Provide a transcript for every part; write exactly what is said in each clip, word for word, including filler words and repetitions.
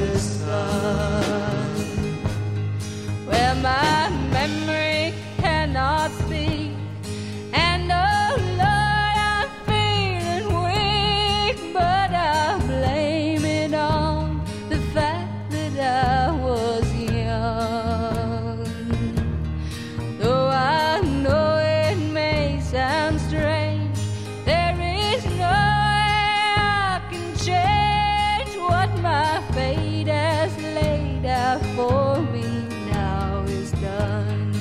the sun. Well, my memory cannot speak, and oh Lord, I'm feeling weak, but I blame it on the fact that I was young. Though I know it may sound strange, there is no way I can change what my fate has laid out for me. Now is done.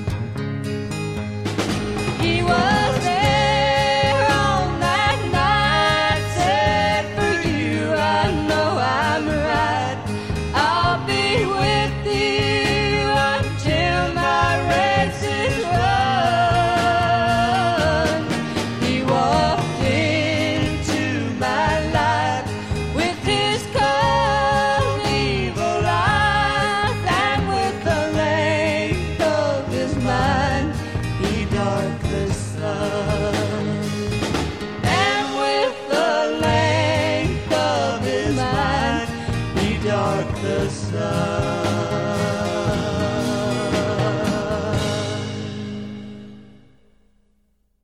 He was there on that night, said for you I know I'm right. I'll be with you until my race is run. He walked into my life with his cold evil eyes, and with the length of his mind he dark the sun. And with the length of his mind he dark the sun.